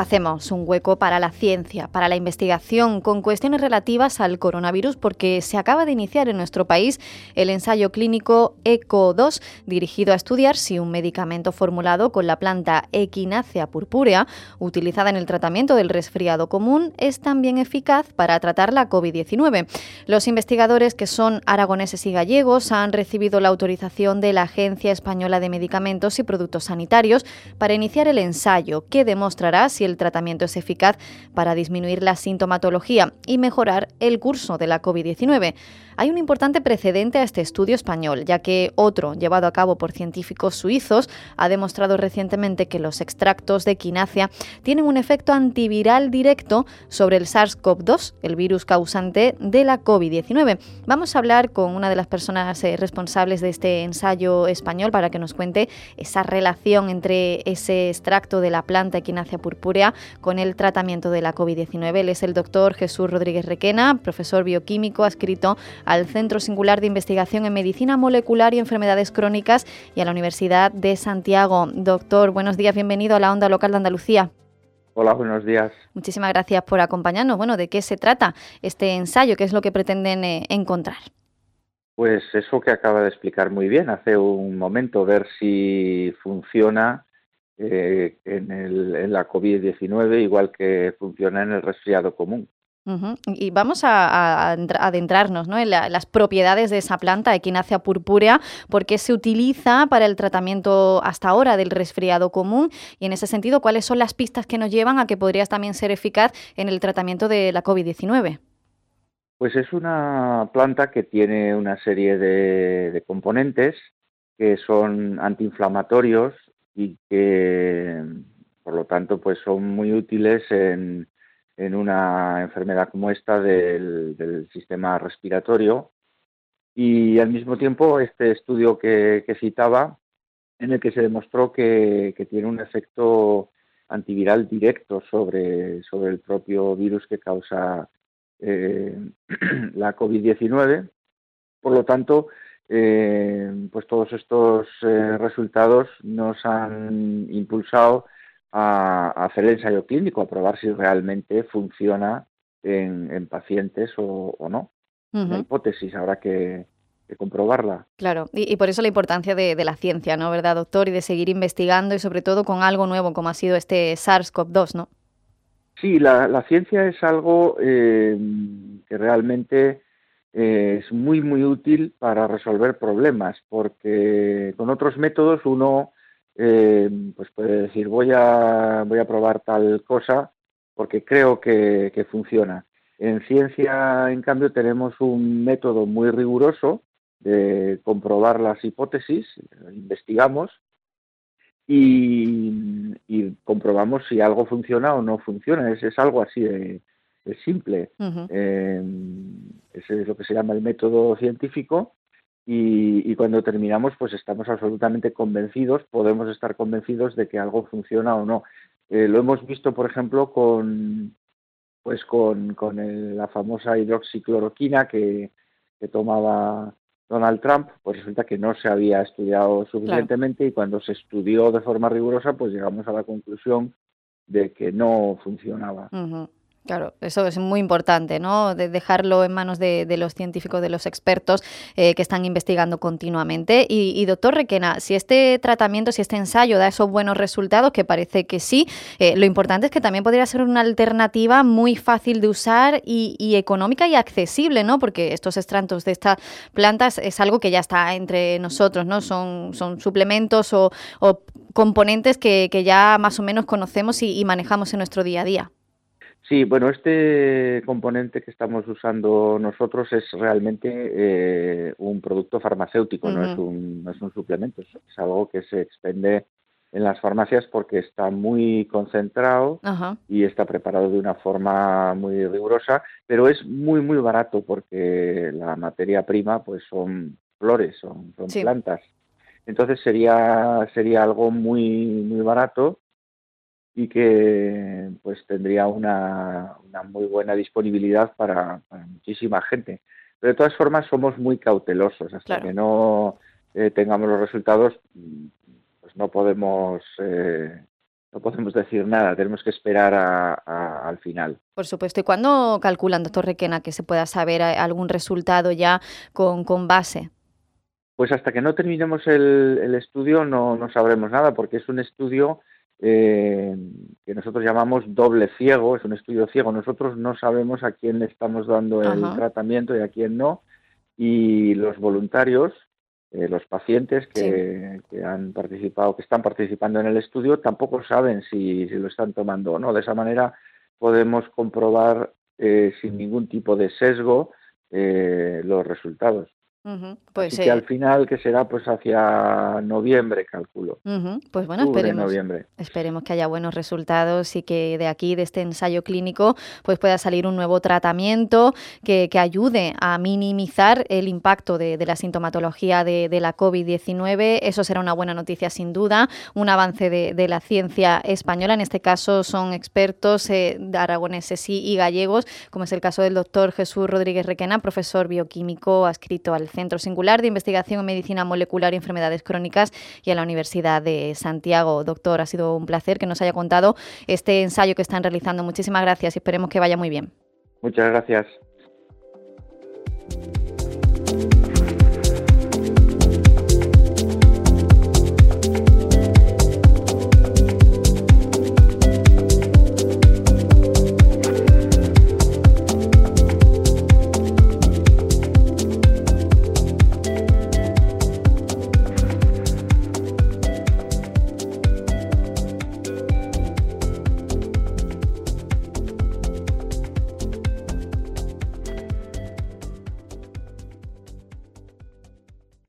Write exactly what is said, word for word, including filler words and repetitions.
hacemos un hueco para la ciencia, para la investigación con cuestiones relativas al coronavirus, porque se acaba de iniciar en nuestro país el ensayo clínico ECO dos, dirigido a estudiar si un medicamento formulado con la planta Echinacea purpúrea, utilizada en el tratamiento del resfriado común, es también eficaz para tratar la COVID diecinueve. Los investigadores, que son aragoneses y gallegos, han recibido la autorización de la Agencia Española de Medicamentos y Productos Sanitarios para iniciar el ensayo, que demostrará si el tratamiento es eficaz para disminuir la sintomatología y mejorar el curso de la COVID diecinueve. Hay un importante precedente a este estudio español, ya que otro, llevado a cabo por científicos suizos, ha demostrado recientemente que los extractos de Echinacea tienen un efecto antiviral directo sobre el SARS-CoV dos, el virus causante de la COVID diecinueve. Vamos a hablar con una de las personas eh, responsables de este ensayo español para que nos cuente esa relación entre ese extracto de la planta Echinacea purpúrea con el tratamiento de la COVID diecinueve. Él es el doctor Jesús Rodríguez Requena, profesor bioquímico adscrito al Centro Singular de Investigación en Medicina Molecular y Enfermedades Crónicas y a la Universidad de Santiago. Doctor, buenos días, bienvenido a la Onda Local de Andalucía. Hola, buenos días. Muchísimas gracias por acompañarnos. Bueno, ¿de qué se trata este ensayo? ¿Qué es lo que pretenden eh, encontrar? Pues eso que acaba de explicar muy bien hace un momento, ver si funciona eh, en, el, en la COVID diecinueve igual que funciona en el resfriado común. Uh-huh. Y vamos a, a, a adentrarnos, ¿no?, en la, las propiedades de esa planta, Echinacea purpúrea, porque se utiliza para el tratamiento hasta ahora del resfriado común, y en ese sentido, ¿cuáles son las pistas que nos llevan a que podría también ser eficaz en el tratamiento de la COVID diecinueve? Pues es una planta que tiene una serie de, de componentes que son antiinflamatorios y que, por lo tanto, pues son muy útiles en en una enfermedad como esta del, del sistema respiratorio. Y al mismo tiempo este estudio que, que citaba, en el que se demostró que, que tiene un efecto antiviral directo sobre, sobre el propio virus que causa eh, la COVID diecinueve. Por lo tanto, eh, pues todos estos eh, resultados nos han impulsado a, a hacer el ensayo clínico, a probar si realmente funciona en, en pacientes o, o no. Uh-huh. Una hipótesis, habrá que, que comprobarla. Claro, y, y por eso la importancia de, de la ciencia, ¿no?, ¿verdad, doctor? Y de seguir investigando y sobre todo con algo nuevo como ha sido este SARS-CoV dos, ¿no? Sí, la, la ciencia es algo eh, que realmente eh, es muy, muy útil para resolver problemas, porque con otros métodos uno eh, pues puede decir voy a, voy a probar tal cosa porque creo que, que funciona. En ciencia, en cambio, tenemos un método muy riguroso de comprobar las hipótesis, investigamos y, y comprobamos si algo funciona o no funciona. Es, es algo así de, de simple. Uh-huh. Eh, ese es lo que se llama el método científico. Y, y cuando terminamos, pues estamos absolutamente convencidos, podemos estar convencidos de que algo funciona o no. Eh, lo hemos visto, por ejemplo, con pues con, con el, la famosa hidroxicloroquina que, que tomaba Donald Trump, pues resulta que no se había estudiado suficientemente, claro. Y cuando se estudió de forma rigurosa, pues llegamos a la conclusión de que no funcionaba. Uh-huh. Claro, eso es muy importante, ¿no?, de dejarlo en manos de, de los científicos, de los expertos eh, que están investigando continuamente. Y, y doctor Requena, si este tratamiento, si este ensayo da esos buenos resultados, que parece que sí, eh, lo importante es que también podría ser una alternativa muy fácil de usar y, y económica y accesible, ¿no?, porque estos extractos de estas plantas es algo que ya está entre nosotros, ¿no?, son, son suplementos o, o componentes que, que ya más o menos conocemos y, y manejamos en nuestro día a día. Sí, bueno, este componente que estamos usando nosotros es realmente eh, un producto farmacéutico, uh-huh. no es un, no es un suplemento, es, es algo que se expende en las farmacias porque está muy concentrado uh-huh. y está preparado de una forma muy rigurosa, pero es muy, muy barato porque la materia prima pues son flores, son, son sí. plantas. Entonces sería, sería algo muy, muy barato y que pues tendría una, una muy buena disponibilidad para, para muchísima gente. Pero de todas formas somos muy cautelosos, hasta claro. que no eh, tengamos los resultados, pues no podemos eh, no podemos decir nada, tenemos que esperar a, a, al final. Por supuesto. ¿Y cuándo calculan, doctor Requena, que se pueda saber algún resultado ya con, con base? Pues hasta que no terminemos el, el estudio no, no sabremos nada, porque es un estudio eh, que nosotros llamamos doble ciego, es un estudio ciego. Nosotros no sabemos a quién le estamos dando el Ajá. tratamiento y a quién no, y los voluntarios, eh, los pacientes que, sí. que han participado, que están participando en el estudio, tampoco saben si, si lo están tomando o no. De esa manera podemos comprobar eh, sin ningún tipo de sesgo eh, los resultados. Uh-huh. Pues, Así que eh... al final, que será pues hacia noviembre, calculo. Uh-huh. Pues bueno, Octubre, esperemos, noviembre. esperemos que haya buenos resultados y que de aquí, de este ensayo clínico, pues pueda salir un nuevo tratamiento que, que ayude a minimizar el impacto de, de la sintomatología de, de la COVID diecinueve. Eso será una buena noticia, sin duda, un avance de, de la ciencia española. En este caso son expertos eh, aragoneses y, y gallegos, como es el caso del doctor Jesús Rodríguez Requena, profesor bioquímico adscrito al Centro Singular de Investigación en Medicina Molecular y Enfermedades Crónicas y a la Universidad de Santiago. Doctor, ha sido un placer que nos haya contado este ensayo que están realizando. Muchísimas gracias y esperemos que vaya muy bien. Muchas gracias.